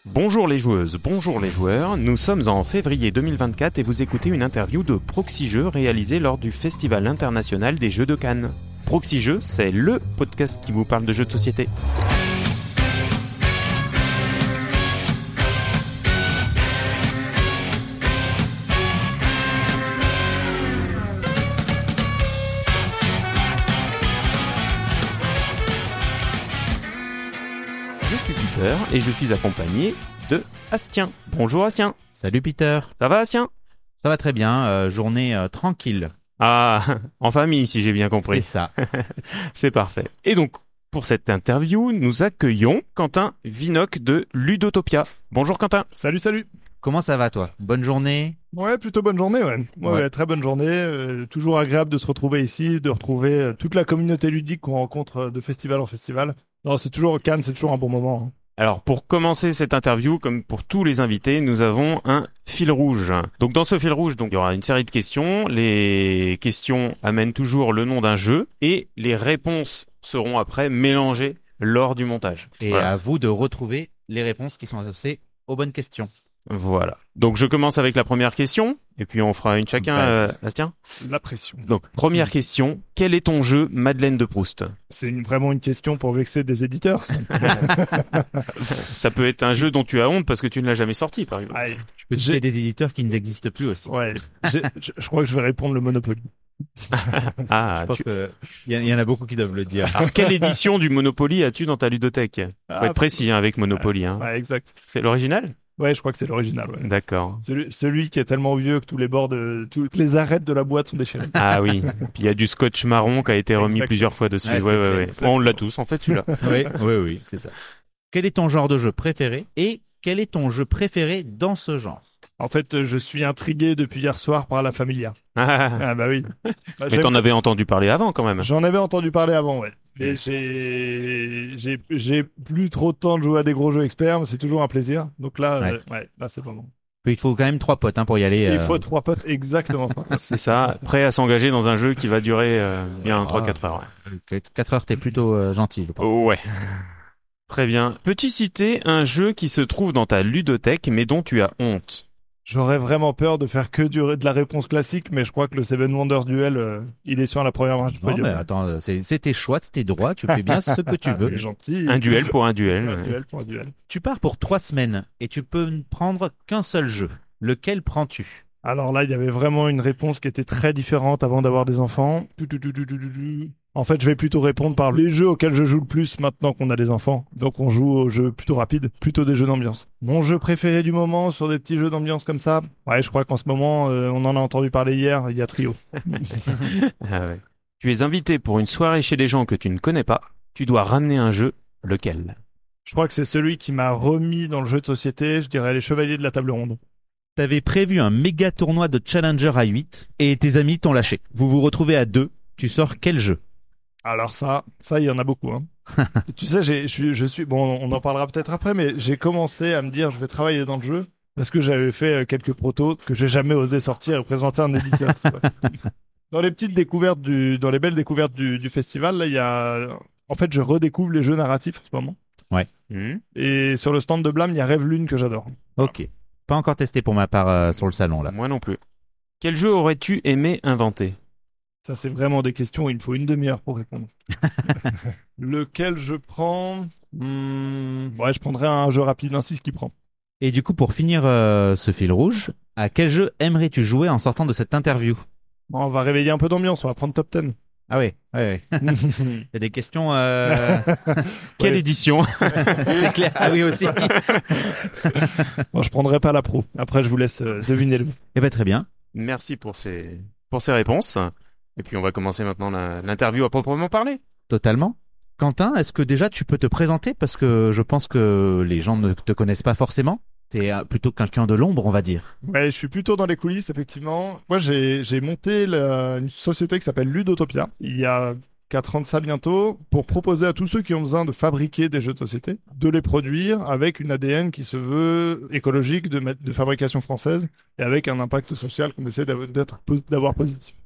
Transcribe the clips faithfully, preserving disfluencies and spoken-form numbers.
Bonjour les joueuses, bonjour les joueurs, nous sommes en février deux mille vingt-quatre et vous écoutez une interview de Proxy Jeux réalisée lors du Festival international des jeux de Cannes. Proxy Jeux, c'est LE podcast qui vous parle de jeux de société. Je suis Peter et je suis accompagné de Astien. Bonjour Astien. Salut Peter. Ça va Astien ? Ça va très bien, euh, journée euh, tranquille. Ah, en famille si j'ai bien compris. C'est ça. C'est parfait. Et donc, pour cette interview, nous accueillons Quentin Vinoc de Ludotopia. Bonjour Quentin. Salut, salut. Comment ça va toi ? Bonne journée ? Ouais, plutôt bonne journée, ouais. Ouais, Ouais. ouais, très bonne journée. Euh, toujours agréable de se retrouver ici, de retrouver euh, toute la communauté ludique qu'on rencontre euh, de festival en festival. Non, c'est toujours Cannes, c'est toujours un bon moment. hein. Alors, pour commencer cette interview, comme pour tous les invités, nous avons un fil rouge. Donc, dans ce fil rouge, donc, il y aura une série de questions. Les questions amènent toujours le nom d'un jeu et les réponses seront après mélangées lors du montage. Et Voilà. à vous de retrouver les réponses qui sont associées aux bonnes questions. Voilà. Donc, je commence avec la première question et puis on fera une chacun, Vas-y. euh, Bastien. La pression. Donc, première question. Quel est ton jeu Madeleine de Proust ? C'est une, vraiment une question pour vexer des éditeurs. ça. Ça peut être un jeu dont tu as honte parce que tu ne l'as jamais sorti, par exemple. Ouais, Tu peux J'ai- citer des éditeurs qui ne plus aussi. ouais. J'ai- je, je crois que je vais répondre le Monopoly. Ah, Je pense tu- qu'il y, y en a beaucoup qui doivent le dire. Alors, quelle édition du Monopoly as-tu dans ta ludothèque ? Faut Ah, être précis hein, avec Monopoly. Hein. Ouais, exact. C'est l'original ? Ouais, je crois que c'est l'original. Ouais. D'accord. Celui, celui qui est tellement vieux que tous les bords de, toutes les arêtes de la boîte sont déchirées. Ah oui. Puis il y a du scotch marron qui a été remis Exact. plusieurs fois dessus. Ouais, Ouais, c'est ouais, clair. ouais. Exactement. On l'a tous, en fait, celui-là. Oui, oui, oui, c'est ça. Quel est ton genre de jeu préféré et quel est ton jeu préféré dans ce genre ? En fait, je suis intrigué depuis hier soir par la Familia. Ah, Ah bah oui. Bah, mais j'aime- t'en avais entendu parler avant, quand même. J'en avais entendu parler avant, ouais. Mais j'ai, j'ai, j'ai plus trop de temps de jouer à des gros jeux experts, mais c'est toujours un plaisir. Donc là, Ouais. euh, ouais, là c'est le moment. Il faut quand même trois potes hein, pour y aller. Il euh, faut trois potes exactement. C'est ça. Prêt à s'engager dans un jeu qui va durer euh, bien Ah. trois quatre heures. Ouais. quatre heures, t'es plutôt euh, gentil, je pense. Oh, ouais. Très bien. Peux-tu citer un jeu qui se trouve dans ta ludothèque, mais dont tu as honte ? J'aurais vraiment peur de faire que du, de la réponse classique, mais je crois que le Seven Wonders Duel, euh, il est sur la première marche du Non, podium. mais attends, euh, c'est c'est tes choix, c'est tes droits, tu fais bien ce que tu veux. C'est gentil. Un duel pour un duel. Un ouais. duel pour un duel. Tu pars pour trois semaines et tu peux ne prendre qu'un seul jeu. Lequel prends-tu ? Alors là, il y avait vraiment une réponse qui était très différente avant d'avoir des enfants. Tu, tu, tu, tu, tu, tu, tu. En fait, je vais plutôt répondre par les jeux auxquels je joue le plus maintenant qu'on a des enfants. Donc on joue aux jeux plutôt rapides, plutôt des jeux d'ambiance. Mon jeu préféré du moment sur des petits jeux d'ambiance comme ça, ouais, je crois qu'en ce moment, euh, on en a entendu parler hier, il y a Trio. Ah ouais. Tu es invité pour une soirée chez des gens que tu ne connais pas. Tu dois ramener un jeu. Lequel ? Je crois que c'est celui qui m'a remis dans le jeu de société, je dirais les Chevaliers de la Table Ronde. T'avais prévu un méga tournoi de Challenger à huit et tes amis t'ont lâché. Vous vous retrouvez à deux. Tu sors quel jeu ? Alors ça, ça, il y en a beaucoup. Hein. Tu sais, j'ai- je suis, je suis, bon, on en parlera peut-être après, mais j'ai commencé à me dire, je vais travailler dans le jeu parce que j'avais fait euh, quelques protos que j'ai jamais osé sortir et présenter à un éditeur. tu vois. Dans les petites découvertes du, dans les belles découvertes du, du festival, là, il y a, en fait, je redécouvre les jeux narratifs en ce moment. Hmm Et sur le stand de Blam, il y a Rêve Lune que j'adore. Ok. Pas encore testé pour ma part euh, sur le salon là. Moi non plus. Quel jeu aurais-tu aimé inventer ? Ça, c'est vraiment des questions. Il me faut une demi-heure pour répondre. Lequel je prends Hmm, Ouais, je prendrais un jeu rapide, un six qui prend. Et du coup, pour finir euh, ce fil rouge, à quel jeu aimerais-tu jouer en sortant de cette interview ? Bon, on va réveiller un peu d'ambiance, on va prendre top dix. Ah ouais, ouais, ouais. Il y a des questions. Euh... Quelle Ouais. édition ? C'est clair. Ah oui aussi. Bon, je prendrai pas la pro. Après, je vous laisse euh, deviner le. Eh ben très bien. Merci pour ces, pour ces réponses. Et puis on va commencer maintenant la- l'interview à proprement parler. Totalement. Quentin, est-ce que déjà tu peux te présenter parce que je pense que les gens ne te connaissent pas forcément. T'es euh, plutôt quelqu'un de l'ombre, on va dire. Ouais, je suis plutôt dans les coulisses, effectivement. Moi, j'ai j'ai monté la- une société qui s'appelle Ludotopia il y a quatre ans de ça bientôt pour proposer à tous ceux qui ont besoin de fabriquer des jeux de société de les produire avec une A D N qui se veut écologique de, ma- de fabrication française et avec un impact social qu'on essaie d'av- d'être po- d'avoir positif.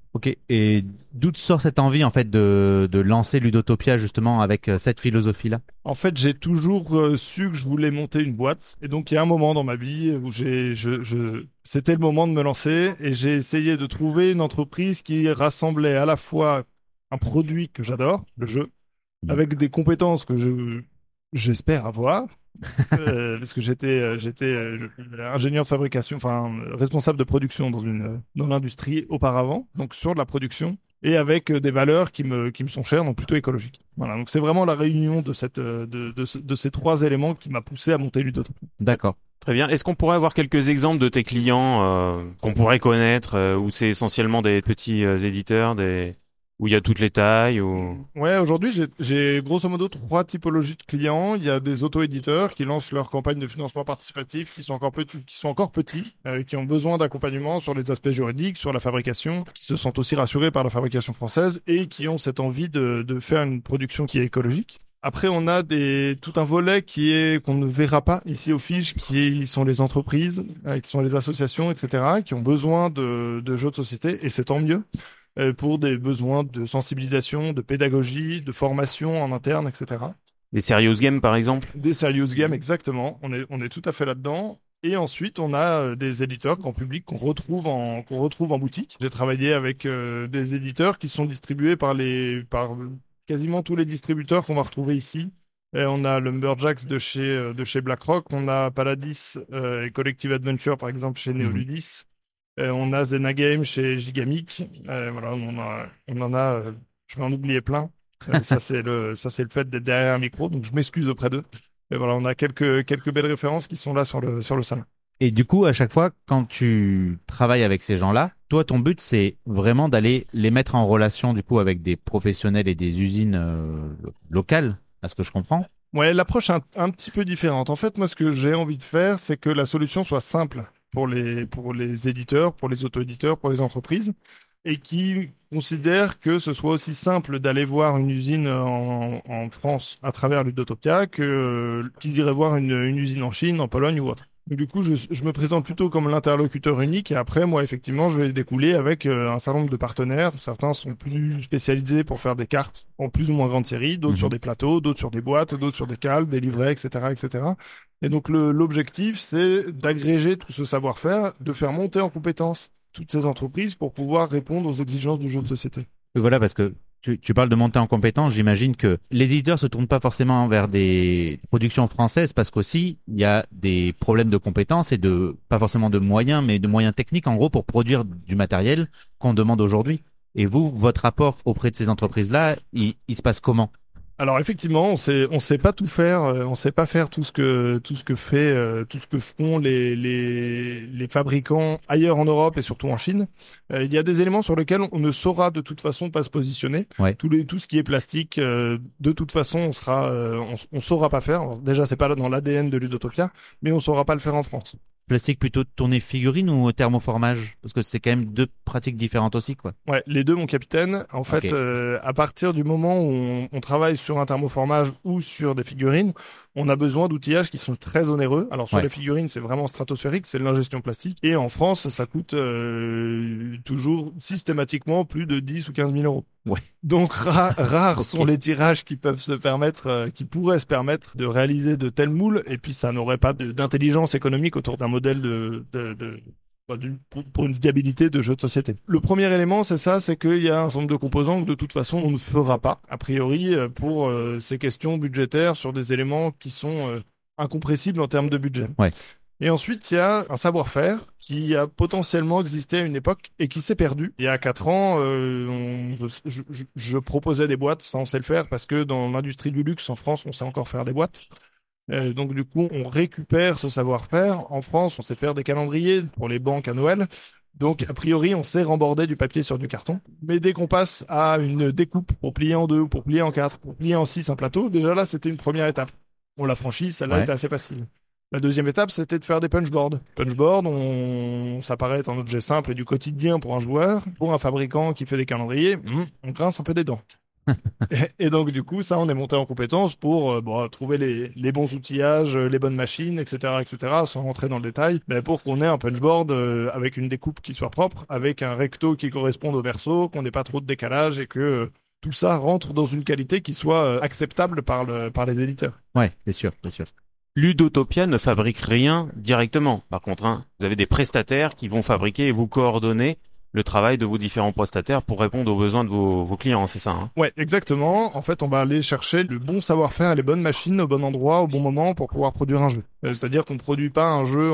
Ok. Et d'où te sort cette envie en fait de de lancer Ludotopia justement avec euh, cette philosophie-là? En fait, j'ai toujours euh, su que je voulais monter une boîte. Et donc, il y a un moment dans ma vie où j'ai, je, je, c'était le moment de me lancer et j'ai essayé de trouver une entreprise qui rassemblait à la fois un produit que j'adore, le jeu, Mmh. avec des compétences que je, j'espère avoir. Euh, parce que j'étais euh, j'étais euh, ingénieur de fabrication, enfin euh, responsable de production dans une euh, dans l'industrie auparavant, donc sur de la production et avec euh, des valeurs qui me qui me sont chères, donc plutôt écologiques. Voilà, donc c'est vraiment la réunion de cette euh, de de, ce- de ces trois éléments qui m'a poussé à monter Ludotopia. D'accord. Très bien. Est-ce qu'on pourrait avoir quelques exemples de tes clients euh, qu'on pourrait connaître, euh, où c'est essentiellement des petits euh, éditeurs, des où il y a toutes les tailles ou... Ouais, aujourd'hui, j'ai, j'ai grosso modo trois typologies de clients. Il y a des auto-éditeurs qui lancent leur campagne de financement participatif, qui sont encore petits, qui sont encore petits, euh, qui ont besoin d'accompagnement sur les aspects juridiques, sur la fabrication, qui se sentent aussi rassurés par la fabrication française et qui ont cette envie de, de faire une production qui est écologique. Après, on a des, tout un volet qui est, qu'on ne verra pas ici au Fiche, qui sont les entreprises, euh, qui sont les associations, et cetera, qui ont besoin de, de jeux de société, et c'est tant mieux, euh, pour des besoins de sensibilisation, de pédagogie, de formation en interne, et cetera. Des serious games par exemple? Des serious games, exactement. On est, on est tout à fait là-dedans. Et ensuite, on a euh, des éditeurs grand public qu'on retrouve en, qu'on retrouve en boutique. J'ai travaillé avec euh, des éditeurs qui sont distribués par les, par euh, quasiment tous les distributeurs qu'on va retrouver ici. Et on a Lumberjacks de chez, euh, de chez BlackRock, on a Paladis euh, et Collective Adventure par exemple chez Neoludis. Euh, on a Zena Game chez Gigamic. Euh, voilà, on en a, on en a euh, je vais en oublier plein. Euh, ça, c'est le, ça, c'est le fait d'être derrière un micro, donc je m'excuse auprès d'eux. Mais voilà, on a quelques, quelques belles références qui sont là sur le, sur le salon. Et du coup, à chaque fois, quand tu travailles avec ces gens-là, toi, ton but, c'est vraiment d'aller les mettre en relation, du coup, avec des professionnels et des usines euh, locales, à ce que je comprends. Ouais, l'approche est un, un petit peu différente. En fait, moi, ce que j'ai envie de faire, c'est que la solution soit simple pour les, pour les éditeurs, pour les auto-éditeurs, pour les entreprises, et qui considèrent que ce soit aussi simple d'aller voir une usine en, en France à travers Ludotopia que euh, qu'ils iraient voir une, une usine en Chine, en Pologne ou autre. Donc, du coup, je, je me présente plutôt comme l'interlocuteur unique et après, moi, effectivement, je vais découler avec euh, un certain nombre de partenaires. Certains sont plus spécialisés pour faire des cartes en plus ou moins grande série, d'autres Mhm. sur des plateaux, d'autres sur des boîtes, d'autres sur des cales, des livrets, et cetera, et cetera. Et donc, le, l'objectif, c'est d'agréger tout ce savoir-faire, de faire monter en compétence toutes ces entreprises pour pouvoir répondre aux exigences du jeu de société. Et voilà, parce que tu, tu parles de monter en compétence, j'imagine que les éditeurs se tournent pas forcément vers des productions françaises parce qu'aussi, il y a des problèmes de compétences et de, pas forcément de moyens, mais de moyens techniques, en gros, pour produire du matériel qu'on demande aujourd'hui. Et vous, votre rapport auprès de ces entreprises-là, il, il se passe comment? Alors effectivement, on sait, on sait pas tout faire, euh, on sait pas faire tout ce que tout ce que fait, euh, tout ce que font les les les fabricants ailleurs en Europe et surtout en Chine. Euh, Il y a des éléments sur lesquels on ne saura de toute façon pas se positionner. Ouais. Tout les tout ce qui est plastique, euh, de toute façon, on sera, euh, on, on saura pas faire. Alors, déjà, c'est pas dans l'A D N de Ludotopia, mais on saura pas le faire en France. Plastique plutôt tourné figurine ou thermoformage? Parce que c'est quand même deux pratiques différentes aussi, quoi. Ouais, les deux, mon capitaine. En fait, Ok. euh, à partir du moment où on, on travaille sur un thermoformage ou sur des figurines, on a besoin d'outillages qui sont très onéreux. Alors sur Ouais. les figurines, c'est vraiment stratosphérique, c'est de l'ingestion plastique. Et en France, ça coûte euh, toujours systématiquement plus de dix ou quinze mille euros. Ouais. Donc ra- rares Ok. sont les tirages qui peuvent se permettre, euh, qui pourraient se permettre de réaliser de tels moules. Et puis ça n'aurait pas de- d'intelligence économique autour d'un modèle de, de, de bah, d'une- pour, pour une viabilité de jeu de société. Le premier élément, c'est ça, c'est qu'il y a un certain nombre de composants que de toute façon on ne fera pas, a priori, euh, pour euh, ces questions budgétaires sur des éléments qui sont euh, incompressibles en termes de budget. Ouais. Et ensuite, il y a un savoir-faire qui a potentiellement existé à une époque et qui s'est perdu. Il y a quatre ans, euh, on- je, je- je- je proposais des boîtes, ça on sait le faire, parce que dans l'industrie du luxe en France, on sait encore faire des boîtes. Euh, donc du coup, on récupère ce savoir-faire. En France, on sait faire des calendriers pour les banques à Noël. Donc a priori, on sait remborder du papier sur du carton. Mais dès qu'on passe à une découpe pour plier en deux, ou pour plier en quatre, pour plier en six un plateau, déjà là, c'était une première étape. On l'a franchi, celle-là Ouais. était assez facile. La deuxième étape, c'était de faire des punchboards. Punchboard, on... ça paraît être un objet simple et du quotidien pour un joueur. Pour un fabricant qui fait des calendriers, hmm, on grince un peu des dents. et, et donc du coup, ça, on est monté en compétence pour euh, bon, trouver les, les bons outillages, euh, les bonnes machines, et cetera, et cetera, sans rentrer dans le détail, mais pour qu'on ait un punchboard euh, avec une découpe qui soit propre, avec un recto qui corresponde au verso, qu'on n'ait pas trop de décalage et que euh, tout ça rentre dans une qualité qui soit euh, acceptable par, le, par les éditeurs. Ouais, c'est sûr, c'est sûr. Ludotopia ne fabrique rien directement. Par contre, hein, vous avez des prestataires qui vont fabriquer et vous coordonner le travail de vos différents prestataires pour répondre aux besoins de vos, vos clients, c'est ça, hein? Ouais, exactement. En fait, on va aller chercher le bon savoir-faire, les bonnes machines au bon endroit, au bon moment pour pouvoir produire un jeu. Euh, C'est-à-dire qu'on ne produit pas un jeu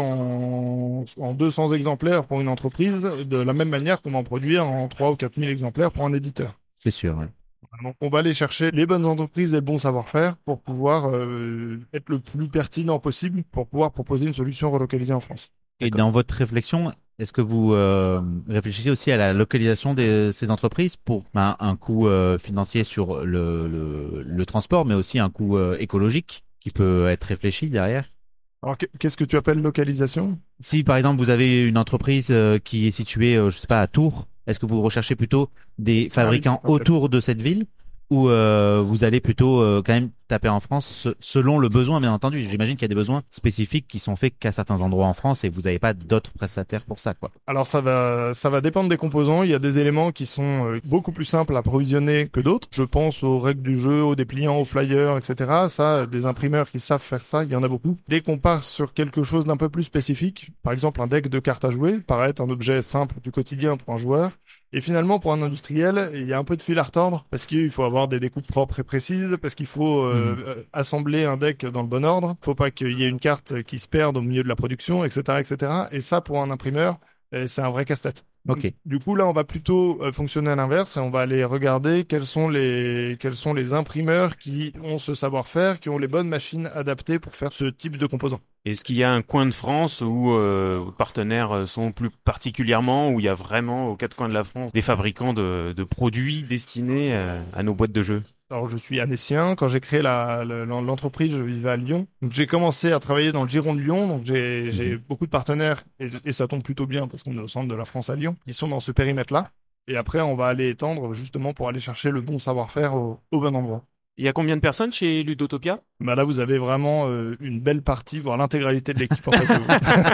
en, en deux cents exemplaires pour une entreprise de la même manière qu'on va en produire en trois ou quatre mille exemplaires pour un éditeur. C'est sûr, ouais. Donc, on va aller chercher les bonnes entreprises et le bon savoir-faire pour pouvoir euh, être le plus pertinent possible pour pouvoir proposer une solution relocalisée en France. Et dans votre réflexion, est-ce que vous euh, réfléchissez aussi à la localisation de ces entreprises pour ben, un coût euh, financier sur le, le, le transport, mais aussi un coût euh, écologique qui peut être réfléchi derrière? Alors, qu'est-ce que tu appelles localisation? Si par exemple vous avez une entreprise euh, qui est située, euh, je sais pas, à Tours, est-ce que vous recherchez plutôt des fabricants Ah oui, autour de cette ville ou euh, vous allez plutôt euh, quand même taper en France se- selon le besoin, bien entendu. J'imagine qu'il y a des besoins spécifiques qui sont faits qu'à certains endroits en France et vous n'avez pas d'autres prestataires pour ça, quoi. Alors ça va, ça va dépendre des composants. Il y a des éléments qui sont euh, beaucoup plus simples à provisionner que d'autres. Je pense aux règles du jeu, aux dépliants, aux flyers, et cetera. Ça, des imprimeurs qui savent faire ça, il y en a beaucoup. Dès qu'on part sur quelque chose d'un peu plus spécifique, par exemple un deck de cartes à jouer, paraît être un objet simple du quotidien pour un joueur. Et finalement, pour un industriel, il y a un peu de fil à retordre parce qu'il faut avoir des découpes propres et précises, parce qu'il faut euh, euh, assembler un deck dans le bon ordre. Il faut pas qu'il y ait une carte qui se perde au milieu de la production, et cetera, et cetera. Et ça, pour un imprimeur, euh, c'est un vrai casse-tête. Ok. Du coup, là, on va plutôt euh, fonctionner à l'inverse et on va aller regarder quels sont les quels sont les imprimeurs qui ont ce savoir-faire, qui ont les bonnes machines adaptées pour faire ce type de composants. Est-ce qu'il y a un coin de France où euh, vos partenaires sont plus particulièrement, où il y a vraiment aux quatre coins de la France des fabricants de, de produits destinés euh, à nos boîtes de jeux? Alors, je suis annécien. Quand j'ai créé la, la- l'entreprise, je vivais à Lyon. Donc, j'ai commencé à travailler dans le giron de Lyon. Donc, j'ai, j'ai beaucoup de partenaires et, et ça tombe plutôt bien parce qu'on est au centre de la France à Lyon. Ils sont dans ce périmètre-là. Et après, on va aller étendre justement pour aller chercher le bon savoir-faire au, au bon endroit. Il y a combien de personnes chez Ludotopia? Bah là, vous avez vraiment euh, une belle partie, voire l'intégralité de l'équipe en face de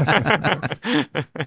vous.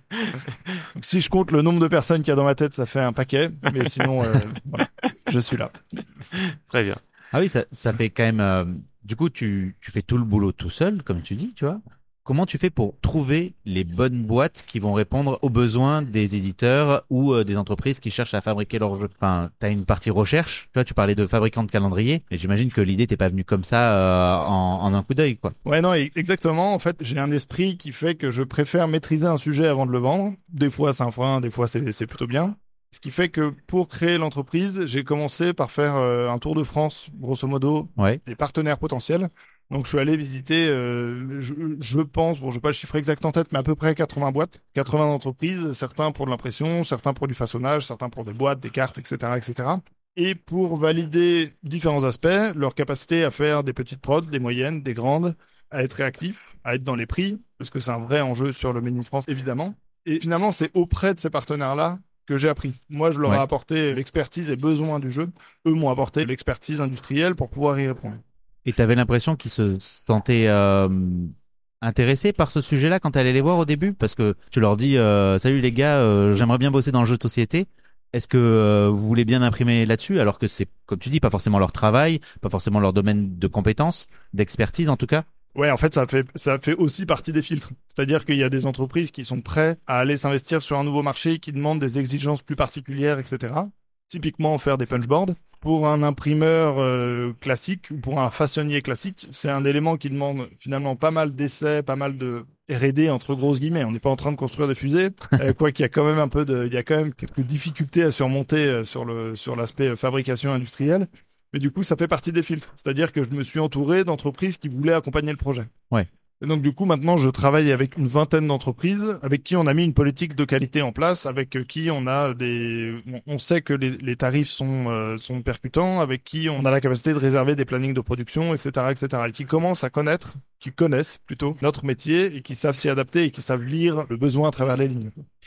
Donc, si je compte le nombre de personnes qu'il y a dans ma tête, ça fait un paquet. Mais sinon, euh, voilà, je suis là. Très bien. Ah oui, ça, ça fait quand même. euh, Du coup, tu, tu fais tout le boulot tout seul, comme tu dis, tu vois. Comment tu fais pour trouver les bonnes boîtes qui vont répondre aux besoins des éditeurs ou euh, des entreprises qui cherchent à fabriquer leurs jeux? Enfin, t'as une partie recherche. Tu vois, tu parlais de fabricants de calendrier, et j'imagine que l'idée t'est pas venue comme ça euh, en, en un coup d'œil, quoi. Ouais, non, e- exactement. En fait, j'ai un esprit qui fait que je préfère maîtriser un sujet avant de le vendre. Des fois, c'est un frein, des fois, c'est c'est plutôt bien. Ce qui fait que pour créer l'entreprise, j'ai commencé par faire euh, un tour de France, grosso modo, Ouais. des partenaires potentiels. Donc, je suis allé visiter, euh, je, je pense, bon, je n'ai pas le chiffre exact en tête, mais à peu près quatre-vingts boîtes, quatre-vingts entreprises, certains pour de l'impression, certains pour du façonnage, certains pour des boîtes, des cartes, et cetera, et cetera. Et pour valider différents aspects, leur capacité à faire des petites prods, des moyennes, des grandes, à être réactif, à être dans les prix, parce que c'est un vrai enjeu sur le Made in France, évidemment. Et finalement, c'est auprès de ces partenaires-là que j'ai appris. Moi, je leur ai Ouais. apporté l'expertise et besoin du jeu. Eux m'ont apporté l'expertise industrielle pour pouvoir y répondre. Et t'avais l'impression qu'ils se sentaient euh, intéressés par ce sujet-là quand t'allais les voir au début, parce que tu leur dis euh, salut les gars, euh, j'aimerais bien bosser dans le jeu de société. Est-ce que euh, vous voulez bien imprimer là-dessus, alors que c'est, comme tu dis, pas forcément leur travail, pas forcément leur domaine de compétences, d'expertise en tout cas? Ouais, en fait, ça fait, ça fait aussi partie des filtres. C'est-à-dire qu'il y a des entreprises qui sont prêtes à aller s'investir sur un nouveau marché, qui demandent des exigences plus particulières, et cetera. Typiquement, faire des punchboards. Pour un imprimeur euh, classique ou pour un façonnier classique, c'est un élément qui demande finalement pas mal d'essais, pas mal de R et D entre grosses guillemets. On n'est pas en train de construire des fusées, euh, quoi qu'il y a quand même un peu de, il y a quand même quelques difficultés à surmonter euh, sur le sur l'aspect euh, fabrication industrielle. Mais du coup, ça fait partie des filtres. C'est-à-dire que je me suis entouré d'entreprises qui voulaient accompagner le projet. Ouais. Et donc, du coup, maintenant, je travaille avec une vingtaine d'entreprises avec qui on a mis une politique de qualité en place, avec qui on a des, on sait que les, les tarifs sont, euh, sont percutants, avec qui on a la capacité de réserver des plannings de production, et cetera, et cetera. Et qui commencent à connaître, qui connaissent plutôt notre métier et qui savent s'y adapter et qui savent lire le besoin à travers les lignes.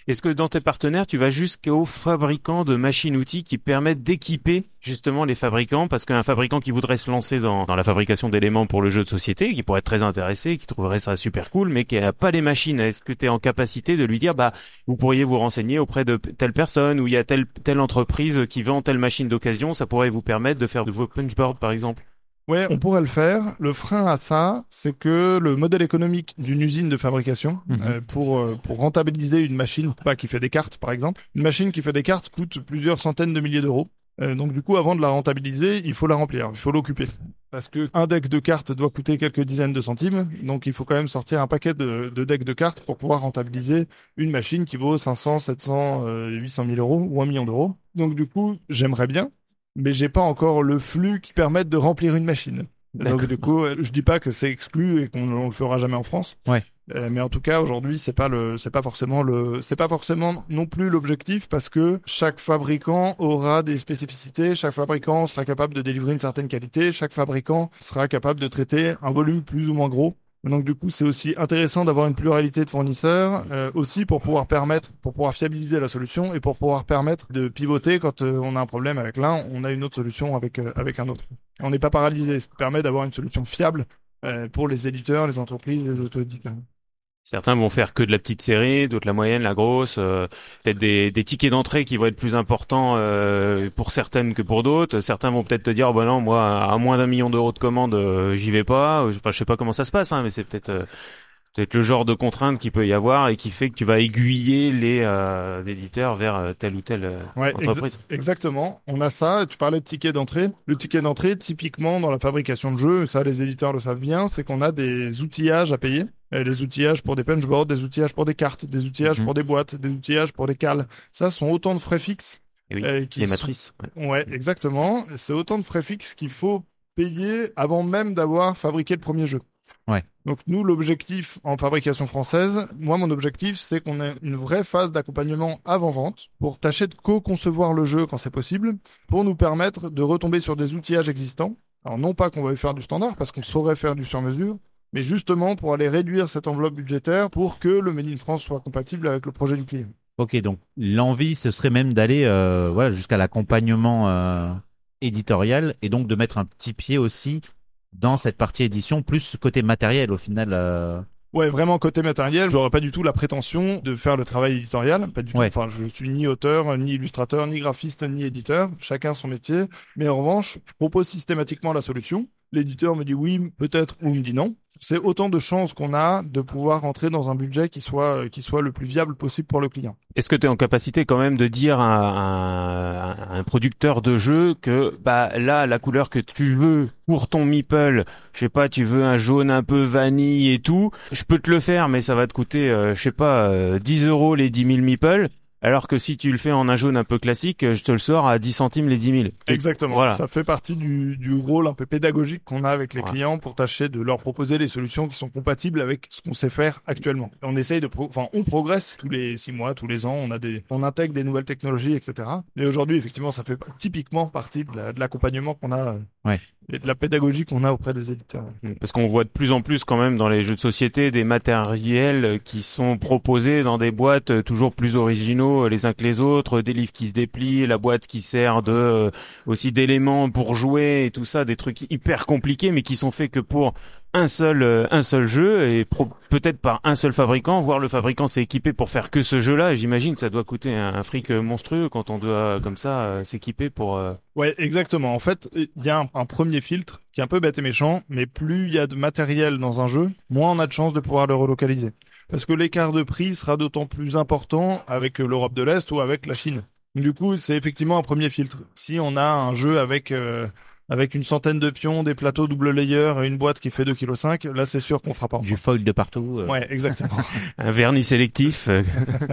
Est-ce que dans tes partenaires, tu vas jusqu'aux fabricants de machines-outils qui permettent d'équiper justement les fabricants? Parce qu'un fabricant qui voudrait se lancer dans, dans la fabrication d'éléments pour le jeu de société, qui pourrait être très intéressé, qui trouverait ça super cool, mais qui n'a pas les machines, est-ce que tu es en capacité de lui dire, bah, vous pourriez vous renseigner auprès de telle personne, ou il y a telle, telle entreprise qui vend telle machine d'occasion, ça pourrait vous permettre de faire de vos punchboards, par exemple? Ouais, on pourrait le faire. Le frein à ça, c'est que le modèle économique d'une usine de fabrication, Mmh. euh, pour euh, pour rentabiliser une machine, pas qui fait des cartes par exemple, une machine qui fait des cartes coûte plusieurs centaines de milliers d'euros. Euh, donc du coup, avant de la rentabiliser, il faut la remplir, il faut l'occuper. Parce que un deck de cartes doit coûter quelques dizaines de centimes, donc il faut quand même sortir un paquet de, de decks de cartes pour pouvoir rentabiliser une machine qui vaut cinq cents, sept cents, euh, huit cent mille euros ou un million d'euros. Donc du coup, j'aimerais bien, mais j'ai pas encore le flux qui permette de remplir une machine. D'accord. Donc du coup, euh, je dis pas que c'est exclu et qu'on on le fera jamais en France. Ouais. Euh, mais en tout cas, aujourd'hui, c'est pas le, c'est pas forcément le, c'est pas forcément non plus l'objectif parce que chaque fabricant aura des spécificités, chaque fabricant sera capable de délivrer une certaine qualité, chaque fabricant sera capable de traiter un volume plus ou moins gros. Donc du coup, c'est aussi intéressant d'avoir une pluralité de fournisseurs, euh, aussi pour pouvoir permettre, pour pouvoir fiabiliser la solution et pour pouvoir permettre de pivoter quand euh, on a un problème avec l'un, on a une autre solution avec euh, avec un autre. On n'est pas paralysé, ça permet d'avoir une solution fiable euh, pour les éditeurs, les entreprises, les auto-éditeurs. Certains vont faire que de la petite série, d'autres la moyenne, la grosse, euh, peut-être des, des tickets d'entrée qui vont être plus importants euh, pour certaines que pour d'autres. Certains vont peut-être te dire, oh, bah non, moi, à moins d'un million d'euros de commande, euh, j'y vais pas. Enfin, je sais pas comment ça se passe, hein, mais c'est peut-être euh, peut-être le genre de contrainte qu'il peut y avoir et qui fait que tu vas aiguiller les euh, éditeurs vers euh, telle ou telle euh, Ouais, entreprise. exa- exactement. On a ça. Tu parlais de ticket d'entrée. Le ticket d'entrée, typiquement dans la fabrication de jeux, ça les éditeurs le savent bien, c'est qu'on a des outillages à payer. Euh, Les outillages pour des punchboards, des outillages pour des cartes, des outillages Mhm. pour des boîtes, des outillages pour des cales. Ça sont autant de frais fixes. Et oui, euh, qui les sont- matrices. Ouais. Ouais, exactement. C'est autant de frais fixes qu'il faut payer avant même d'avoir fabriqué le premier jeu. Ouais. Donc nous, l'objectif en fabrication française, moi mon objectif, c'est qu'on ait une vraie phase d'accompagnement avant-vente pour tâcher de co-concevoir le jeu quand c'est possible, pour nous permettre de retomber sur des outillages existants. Alors non pas qu'on va faire du standard, parce qu'on saurait faire du sur-mesure, mais justement pour aller réduire cette enveloppe budgétaire pour que le Made in France soit compatible avec le projet du client. Ok, donc l'envie, ce serait même d'aller euh, voilà, jusqu'à l'accompagnement euh, éditorial et donc de mettre un petit pied aussi dans cette partie édition, plus côté matériel au final. euh, Ouais, vraiment côté matériel, j'aurais pas du tout la prétention de faire le travail éditorial, pas du tout. Ouais. Enfin, je suis ni auteur, ni illustrateur, ni graphiste, ni éditeur, chacun son métier. Mais en revanche, je propose systématiquement la solution. L'éditeur me dit oui, peut-être, ou me dit non. C'est autant de chances qu'on a de pouvoir rentrer dans un budget qui soit euh, qui soit le plus viable possible pour le client. Est-ce que tu es en capacité quand même de dire à un, à un producteur de jeu que bah là la couleur que tu veux pour ton meeple, je sais pas, tu veux un jaune un peu vanille et tout, je peux te le faire mais ça va te coûter euh, je sais pas euh, dix euros les dix mille meeples, alors que si tu le fais en un jaune un peu classique, je te le sors à dix centimes les dix mille. Exactement. Voilà. Ça fait partie du, du rôle un peu pédagogique qu'on a avec les Ouais. clients pour tâcher de leur proposer des solutions qui sont compatibles avec ce qu'on sait faire actuellement. On essaye de, pro- enfin, on progresse tous les six mois, tous les ans. On a des, on intègre des nouvelles technologies, et cetera. Mais aujourd'hui, effectivement, ça fait typiquement partie de la- de l'accompagnement qu'on a, euh, Ouais. et de la pédagogie qu'on a auprès des éditeurs. Parce qu'on voit de plus en plus quand même dans les jeux de société des matériels qui sont proposés dans des boîtes toujours plus originaux les uns que les autres, des livres qui se déplient, la boîte qui sert de euh, aussi d'éléments pour jouer et tout ça, des trucs hyper compliqués mais qui sont faits que pour un seul euh, un seul jeu et pro- peut-être par un seul fabricant, voire le fabricant s'est équipé pour faire que ce jeu-là. Et j'imagine que ça doit coûter un, un fric monstrueux quand on doit comme ça euh, s'équiper pour. Euh... Ouais, exactement. En fait, il y a un, un premier filtre qui est un peu bête et méchant, mais plus il y a de matériel dans un jeu, moins on a de chances de pouvoir le relocaliser. Parce que l'écart de prix sera d'autant plus important avec l'Europe de l'Est ou avec la Chine. Du coup, c'est effectivement un premier filtre. Si on a un jeu avec euh, avec une centaine de pions, des plateaux double layer et une boîte qui fait deux virgule cinq kilos, là c'est sûr qu'on fera pas. en du France. foil de partout. euh. Ouais, exactement. Un vernis sélectif. euh,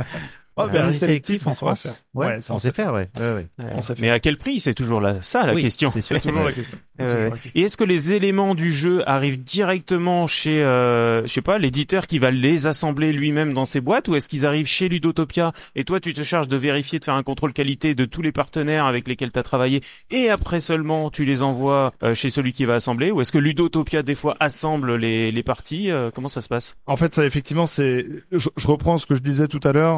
Oh, Un vernis vernis sélectif, on saura France. faire. Ouais, Ouais, ça, on sait faire, ouais. ouais, ouais. On sait Mais à quel prix? C'est toujours là, ça la Oui, question. c'est sûr. C'est toujours la question. C'est Euh, toujours la question. Et est-ce que les éléments du jeu arrivent directement chez, euh, je sais pas, l'éditeur qui va les assembler lui-même dans ses boîtes, ou est-ce qu'ils arrivent chez Ludotopia et toi tu te charges de vérifier, de faire un contrôle qualité de tous les partenaires avec lesquels tu as travaillé et après seulement tu les envoies euh, chez celui qui va assembler, ou est-ce que Ludotopia des fois assemble les, les parties? Euh, comment ça se passe? En fait, ça effectivement, c'est. Je, je reprends ce que je disais tout à l'heure. On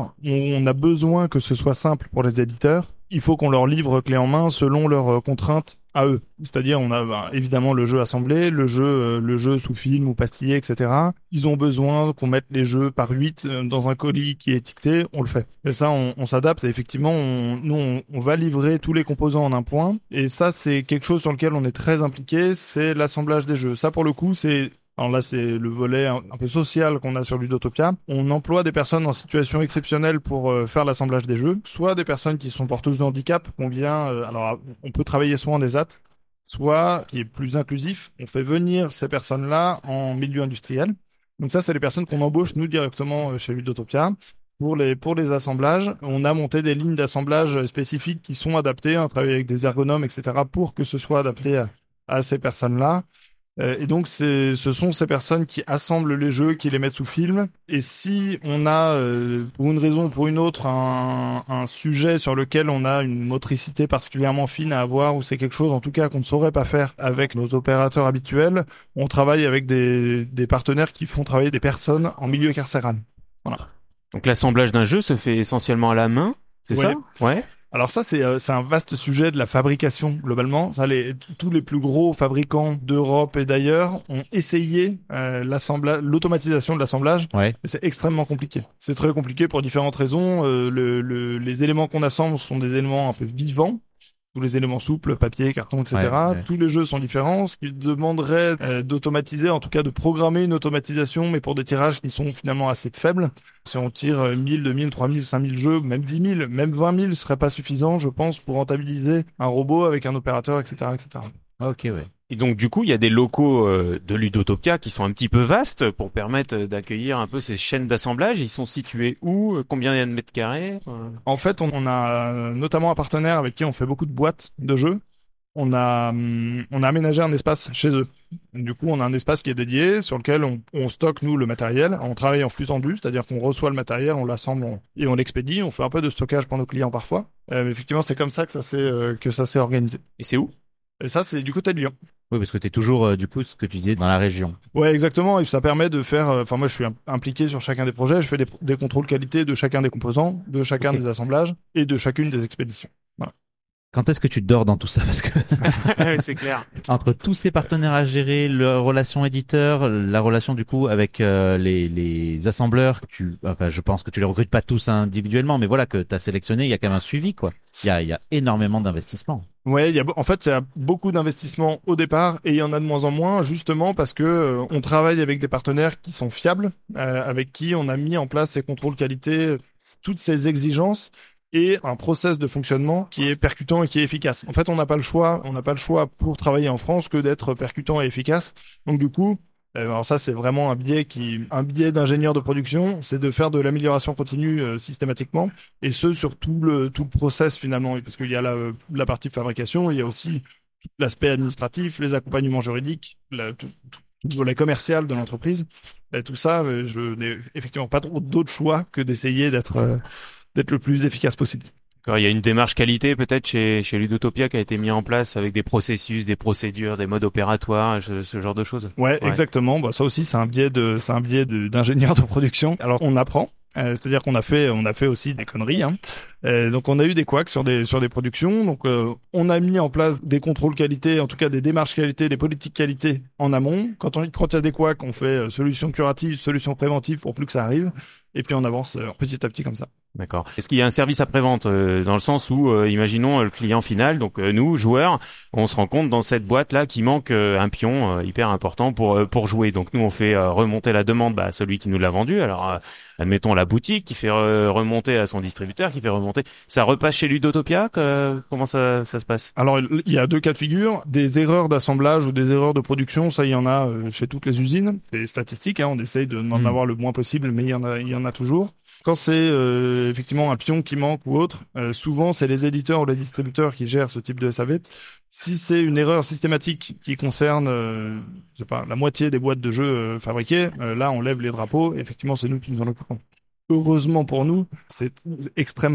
on a besoin que ce soit simple pour les éditeurs, il faut qu'on leur livre clé en main selon leurs euh, contraintes à eux. C'est-à-dire, on a bah, évidemment le jeu assemblé, le jeu, euh, le jeu sous film ou pastillé, et cetera. Ils ont besoin qu'on mette les jeux par huit euh, dans un colis qui est étiqueté, on le fait. Et ça, on, on s'adapte. Et effectivement, on, nous, on, on va livrer tous les composants en un point. Et ça, c'est quelque chose sur lequel on est très impliqué, c'est l'assemblage des jeux. Ça, pour le coup, c'est alors là, c'est le volet un, un peu social qu'on a sur Ludotopia. On emploie des personnes en situation exceptionnelle pour euh, faire l'assemblage des jeux, soit des personnes qui sont porteuses de handicap, qu'on vient, euh, alors on peut travailler soit en des A T, soit, qui est plus inclusif, on fait venir ces personnes-là en milieu industriel. Donc ça, c'est les personnes qu'on embauche, nous, directement euh, chez Ludotopia. Pour les, pour les assemblages, on a monté des lignes d'assemblage spécifiques qui sont adaptées, on travaille avec des ergonomes, et cetera, pour que ce soit adapté à, à ces personnes-là. Euh, et donc, c'est, ce sont ces personnes qui assemblent les jeux, qui les mettent sous film. Et si on a, euh, pour une raison ou pour une autre, un, un sujet sur lequel on a une motricité particulièrement fine à avoir, ou c'est quelque chose, en tout cas, qu'on ne saurait pas faire avec nos opérateurs habituels, on travaille avec des, des partenaires qui font travailler des personnes en milieu carcéral. Voilà. Donc, l'assemblage d'un jeu se fait essentiellement à la main, c'est Ouais. ça? Ouais. Alors ça, c'est euh, c'est un vaste sujet de la fabrication globalement. Ça, les, tous les plus gros fabricants d'Europe et d'ailleurs ont essayé euh, l'assemblage, l'automatisation de l'assemblage. Ouais. Mais c'est extrêmement compliqué. C'est très compliqué pour différentes raisons. Euh, le, le, les éléments qu'on assemble sont des éléments un peu vivants. Tous les éléments souples, papier, carton, et cetera. Ouais, ouais. Tous les jeux sont différents, ce qui demanderait euh, d'automatiser, en tout cas de programmer une automatisation, mais pour des tirages qui sont finalement assez faibles. Si on tire euh, mille, deux mille, trois mille, cinq mille jeux, même dix mille, même vingt mille, ce serait pas suffisant, je pense, pour rentabiliser un robot avec un opérateur, et cetera, et cetera. Ok, ouais. Et donc, du coup, il y a des locaux euh, de Ludotopia qui sont un petit peu vastes pour permettre euh, d'accueillir un peu ces chaînes d'assemblage. Ils sont situés où? Euh, Combien il y a de mètres carrés? Euh, En fait, on, on a euh, notamment un partenaire avec qui on fait beaucoup de boîtes de jeux. On a, hum, on a aménagé un espace chez eux. Du coup, on a un espace qui est dédié sur lequel on, on stocke, nous, le matériel. On travaille en flux tendu, c'est-à-dire qu'on reçoit le matériel, on l'assemble on- et on l'expédie. On fait un peu de stockage pour nos clients parfois. Euh, mais effectivement, c'est comme ça que ça s'est euh, que ça s'est organisé. Et c'est où? Et ça, c'est du côté de Lyon. Oui, parce que t'es toujours, euh, du coup, ce que tu disais, dans la région. Ouais, exactement. Et ça permet de faire. euh, Enfin, moi, je suis im- impliqué sur chacun des projets. Je fais des, des contrôles qualité de chacun des composants, de chacun Ok. des assemblages et de chacune des expéditions. Quand est-ce que tu dors dans tout ça? Parce que C'est clair. entre tous ces partenaires à gérer, leur relation éditeur, la relation du coup avec euh, les, les assembleurs, tu, enfin, je pense que tu les recrutes pas tous individuellement, mais voilà que tu as sélectionné, il y a quand même un suivi, quoi. Il y a, il y a énormément d'investissements. Ouais, il y a, be- en fait, il y a beaucoup d'investissements au départ et il y en a de moins en moins, justement parce que euh, on travaille avec des partenaires qui sont fiables, euh, avec qui on a mis en place ces contrôles qualité, toutes ces exigences et un process de fonctionnement qui est percutant et qui est efficace. En fait, on n'a pas le choix, on n'a pas le choix pour travailler en France que d'être percutant et efficace. Donc du coup, euh, alors ça c'est vraiment un biais qui, un biais d'ingénieur de production, c'est de faire de l'amélioration continue euh, systématiquement. Et ce, sur tout le, tout le process finalement, parce qu'il y a la, la partie fabrication, il y a aussi l'aspect administratif, les accompagnements juridiques, la, tout, tout, tout le volet commercial de l'entreprise. Et tout ça, euh, je n'ai effectivement pas trop d'autre choix que d'essayer d'être euh, d'être le plus efficace possible. D'accord, il y a une démarche qualité peut-être chez, chez Ludotopia qui a été mise en place avec des processus, des procédures, des modes opératoires, ce, ce genre de choses. Ouais, Ouais. exactement. Bah, ça aussi, c'est un biais de, c'est un biais de, d'ingénieur de production. Alors, on apprend. Euh, c'est-à-dire qu'on a fait, on a fait aussi des conneries. Hein. Euh, donc, on a eu des couacs sur des sur des productions. Donc, euh, on a mis en place des contrôles qualité, en tout cas des démarches qualité, des politiques qualité en amont. Quand on quand il y a des couacs, on fait euh, solution curative, solution préventive pour plus que ça arrive. Et puis, on avance euh, petit à petit comme ça. D'accord. Est-ce qu'il y a un service après-vente euh, dans le sens où, euh, imaginons euh, le client final, donc euh, nous, joueurs, on se rend compte dans cette boîte-là qu'il manque euh, un pion euh, hyper important pour euh, pour jouer. Donc nous, on fait euh, remonter la demande bah, à celui qui nous l'a vendu. Alors, euh, admettons la boutique qui fait euh, remonter à son distributeur, qui fait remonter. Ça repasse chez Ludotopia que, Comment ça, ça se passe? Alors, il y a deux cas de figure. Des erreurs d'assemblage ou des erreurs de production, ça, il y en a euh, chez toutes les usines. C'est statistique, hein, on essaye de n'en Mm. avoir le moins possible, mais il y en a, il y en a toujours. Quand c'est euh, effectivement un pion qui manque ou autre, euh, souvent, c'est les éditeurs ou les distributeurs qui gèrent ce type de S A V. Si c'est une erreur systématique qui concerne, euh, je sais pas, la moitié des boîtes de jeux euh, fabriquées, euh, là, on lève les drapeaux. Et effectivement, c'est nous qui nous en occupons. Heureusement pour nous, c'est extrêmement rare.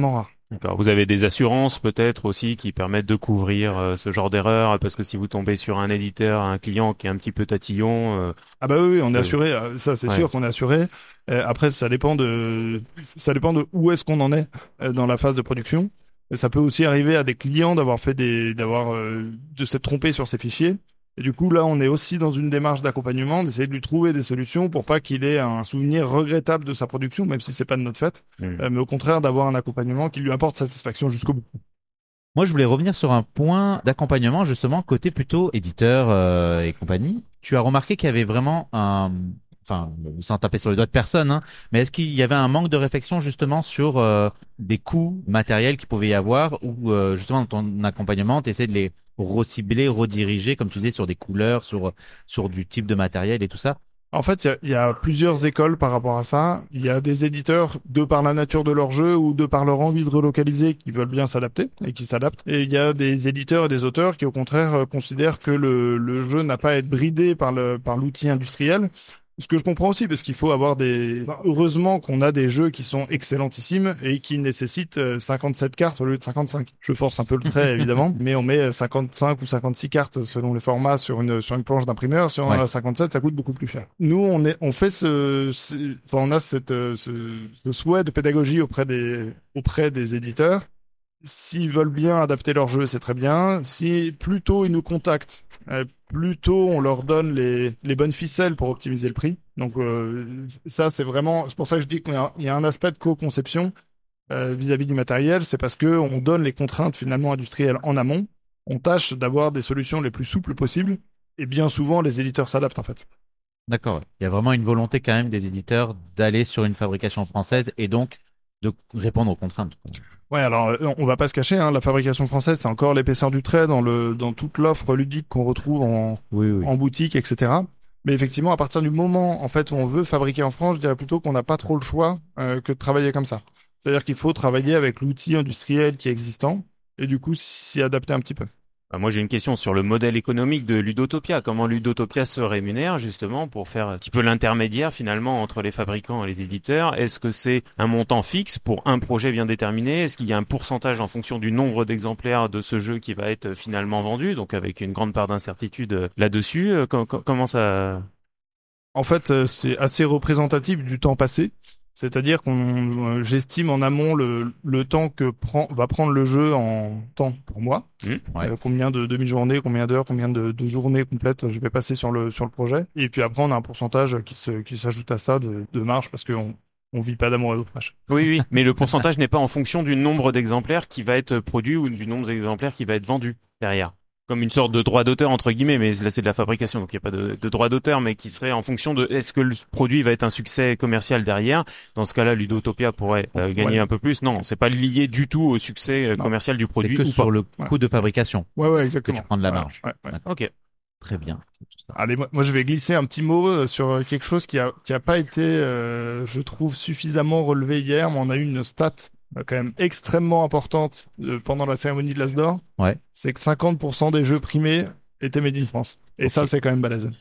D'accord. Vous avez des assurances peut-être aussi qui permettent de couvrir euh, ce genre d'erreur, parce que si vous tombez sur un éditeur, un client qui est un petit peu tatillon. Euh, ah bah oui, oui on est euh, assuré. Ça c'est ouais. sûr qu'on est assuré. Euh, après ça dépend de ça dépend de où est-ce qu'on en est euh, dans la phase de production. Et ça peut aussi arriver à des clients d'avoir fait des d'avoir euh, de s'être trompé sur ces fichiers. Et du coup, là, on est aussi dans une démarche d'accompagnement, d'essayer de lui trouver des solutions pour pas qu'il ait un souvenir regrettable de sa production, même si c'est pas de notre fait, mmh. euh, mais au contraire d'avoir un accompagnement qui lui apporte satisfaction jusqu'au bout. Moi, je voulais revenir sur un point d'accompagnement, justement, côté plutôt éditeur euh, et compagnie. Tu as remarqué qu'il y avait vraiment un... Enfin, sans taper sur les doigts de personne, hein, mais est-ce qu'il y avait un manque de réflexion justement sur euh, des coûts matériels qu'il pouvait y avoir, ou euh, justement dans ton accompagnement, tu essaies de les recibler, rediriger, comme tu disais, sur des couleurs, sur sur du type de matériel et tout ça? En fait, il y, y a plusieurs écoles par rapport à ça. Il y a des éditeurs, de par la nature de leur jeu ou de par leur envie de relocaliser, qui veulent bien s'adapter et qui s'adaptent. Et il y a des éditeurs et des auteurs qui, au contraire, euh, considèrent que le, le jeu n'a pas à être bridé par le par l'outil industriel. Ce que je comprends aussi, parce qu'il faut avoir des... Heureusement qu'on a des jeux qui sont excellentissimes et qui nécessitent cinquante-sept cartes au lieu de cinquante-cinq. Je force un peu le trait, évidemment, mais on met cinquante-cinq ou cinquantasix cartes selon les formats sur une, sur une planche d'imprimeur. Si on ouais. en a cinquante-sept, ça coûte beaucoup plus cher. Nous, on est, on fait ce, ce... Enfin, on a cette, ce, ce souhait de pédagogie auprès des, auprès des éditeurs. S'ils veulent bien adapter leur jeu, c'est très bien. Si plus tôt ils nous contactent, euh, plus tôt on leur donne les, les bonnes ficelles pour optimiser le prix. Donc euh, ça, c'est vraiment... C'est pour ça que je dis qu'il y a, il y a un aspect de co-conception euh, vis-à-vis du matériel. C'est parce que on donne les contraintes finalement industrielles en amont. On tâche d'avoir des solutions les plus souples possibles. Et bien souvent, les éditeurs s'adaptent en fait. D'accord. Il y a vraiment une volonté quand même des éditeurs d'aller sur une fabrication française et donc de répondre aux contraintes. Ouais, alors on va pas se cacher, hein, la fabrication française, c'est encore l'épaisseur du trait dans le dans toute l'offre ludique qu'on retrouve en oui, oui. en boutique, et cetera. Mais effectivement, à partir du moment en fait où on veut fabriquer en France, je dirais plutôt qu'on n'a pas trop le choix euh, que de travailler comme ça. C'est-à-dire qu'il faut travailler avec l'outil industriel qui est existant et du coup s'y adapter un petit peu. Moi, j'ai une question sur le modèle économique de Ludotopia. Comment Ludotopia se rémunère justement pour faire un petit peu l'intermédiaire finalement entre les fabricants et les éditeurs? Est-ce que c'est un montant fixe pour un projet bien déterminé? Est-ce qu'il y a un pourcentage en fonction du nombre d'exemplaires de ce jeu qui va être finalement vendu, donc avec une grande part d'incertitude là-dessus? Comment ça... En fait, c'est assez représentatif du temps passé. C'est-à-dire qu'on, euh, j'estime en amont le, le temps que prend, va prendre le jeu en temps pour moi. Mmh, ouais. euh, combien de demi-journées, combien d'heures, combien de, de journées complètes je vais passer sur le, sur le projet. Et puis après, on a un pourcentage qui se, qui s'ajoute à ça de, de marge parce qu'on, on vit pas d'amour et d'eau fraîche. Oui, oui. Mais le pourcentage n'est pas en fonction du nombre d'exemplaires qui va être produit ou du nombre d'exemplaires qui va être vendu derrière. Comme une sorte de droit d'auteur entre guillemets, mais là c'est de la fabrication, donc il n'y a pas de, de droit d'auteur, mais qui serait en fonction de est-ce que le produit va être un succès commercial derrière. Dans ce cas-là, Ludotopia pourrait euh, gagner ouais. un peu plus. Non, c'est pas lié du tout au succès euh, commercial du produit. C'est que ou sur pas. le coût ouais. de fabrication. Ouais, ouais, exactement. Que tu prends de la marge. Ouais, ouais, ouais. Ok. Très bien. Allez, moi, moi je vais glisser un petit mot sur quelque chose qui a qui a pas été, euh, je trouve, suffisamment relevé hier, mais on a eu une stat quand même extrêmement importante euh, pendant la cérémonie de l'As d'Or. Ouais. C'est que cinquante pour cent des jeux primés étaient made in France. Et okay. ça, c'est quand même balèze.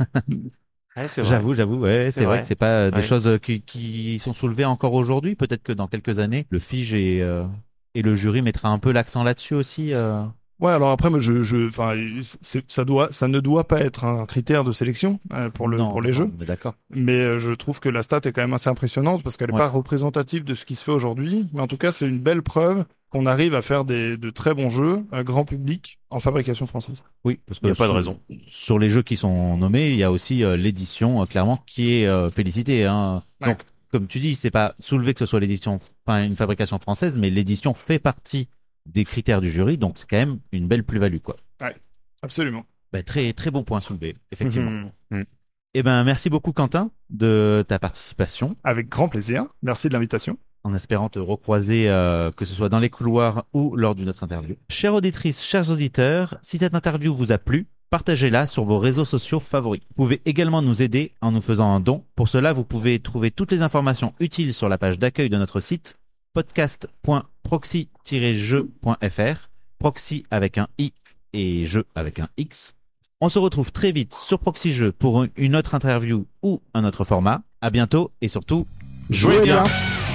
Ouais, c'est vrai. J'avoue, j'avoue, ouais, c'est, c'est vrai. vrai que c'est pas euh, des ouais. choses qui, qui sont soulevées encore aujourd'hui. Peut-être que dans quelques années, le Fige et, euh, et le jury mettra un peu l'accent là-dessus aussi. Euh... Ouais, alors après, moi, je, je, enfin, ça doit, ça ne doit pas être un critère de sélection euh, pour le, non, pour les non, jeux. Mais d'accord. Mais euh, je trouve que la stat est quand même assez impressionnante parce qu'elle est ouais. pas représentative de ce qui se fait aujourd'hui. Mais en tout cas, c'est une belle preuve qu'on arrive à faire des, de très bons jeux, à grand public, en fabrication française. Oui, parce qu'il n'y a sur, pas de raison. Sur les jeux qui sont nommés, il y a aussi euh, l'édition, euh, clairement, qui est euh, félicitée. Hein. Ouais. Donc, comme tu dis, c'est pas soulevé que ce soit l'édition, enfin une fabrication française, mais l'édition fait partie des critères du jury, donc c'est quand même une belle plus-value, quoi. Ouais, absolument. Ben, très très bon point soulevé, effectivement. Mmh. Mmh. Eh ben, merci beaucoup Quentin de ta participation. Avec grand plaisir. Merci de l'invitation. En espérant te recroiser, euh, que ce soit dans les couloirs ou lors d'une autre interview. Chères auditrices, chers auditeurs, si cette interview vous a plu, partagez-la sur vos réseaux sociaux favoris. Vous pouvez également nous aider en nous faisant un don. Pour cela, vous pouvez trouver toutes les informations utiles sur la page d'accueil de notre site podcast point proxy tiret jeu point f r, proxy avec un i et jeu avec un x. On se retrouve très vite sur Proxy Jeux pour une autre interview ou un autre format. À bientôt et surtout, jouez bien. bien.